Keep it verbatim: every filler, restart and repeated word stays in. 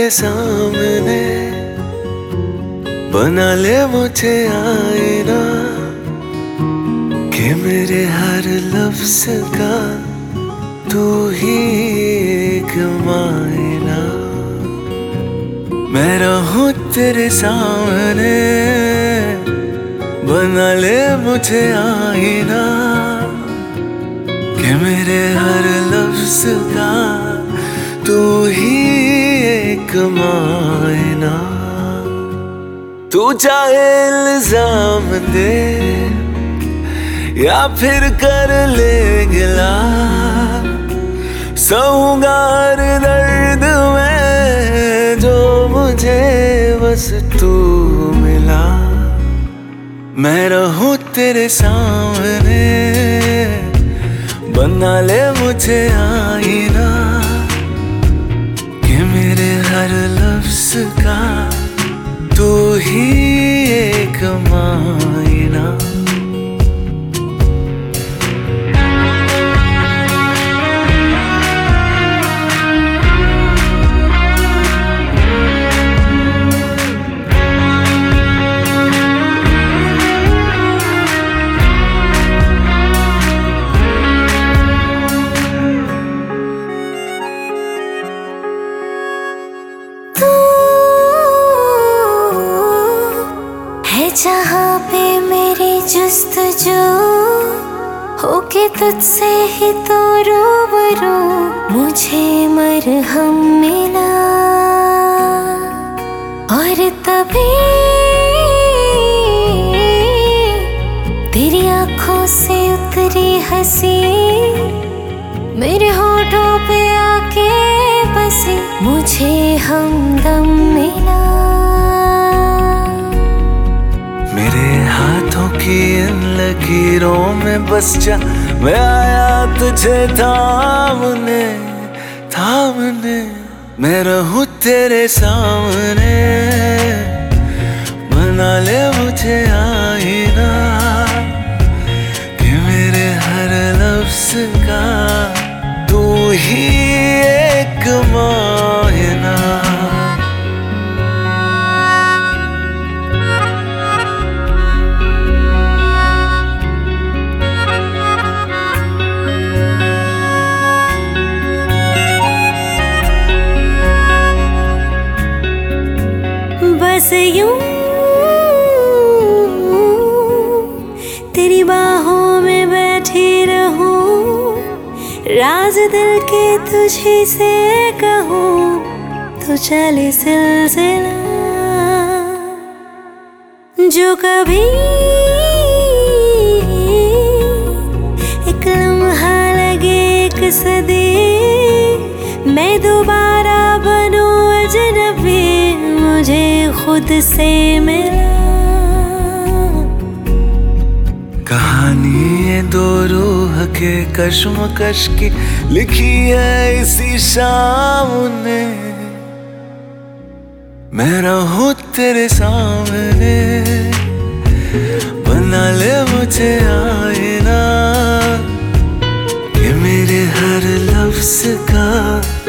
तेरे सामने, बना ले मुझे आईना कि मेरे हर लफ्ज का तू ही एक मायना। मैं रहूं तेरे सामने, बना ले मुझे आईना कि मेरे हर लफ्ज का तू ही एक मायना। तू चाहे इल्जाम दे या फिर कर ले गिला, सहूंगा हर दर्द में जो मुझे बस तू मिला। मैं रहूं तेरे सामने, बना ले मुझे आईना कि मेरे हर लफ्ज का तू ही एक मायना। जहाँ पे मेरी जुस्तजू होके तुझसे ही तो रूबरू, मुझे मरहम मिला और तभी तेरी आंखों से उतरी हंसी मेरे होठों पे आके बसी, मुझे हमदम मिला। मेरे हाथों की इन लकीरों में बस जा, मैं आया तुझे थामने थामने। मैं रहूं तेरे सामने, बना ले मुझे आईना कि मेरे हर लफ्ज का तू ही एक मायना। बस यूं तेरी बाहों में बैठी रहूं, राज दिल के तुझे से कहूं, तो चले सिलसिला जो कभी एक लम्हा लगे एक सदी, मैं दोबारा बनूं अजनबी, मुझे खुद से मिला। कहानी ये दो रूह के कश्मकश की लिखी है इसी शाम ने। मैं रहूं तेरे सामने, बना ले मुझे आईना कि मेरे हर लफ्ज का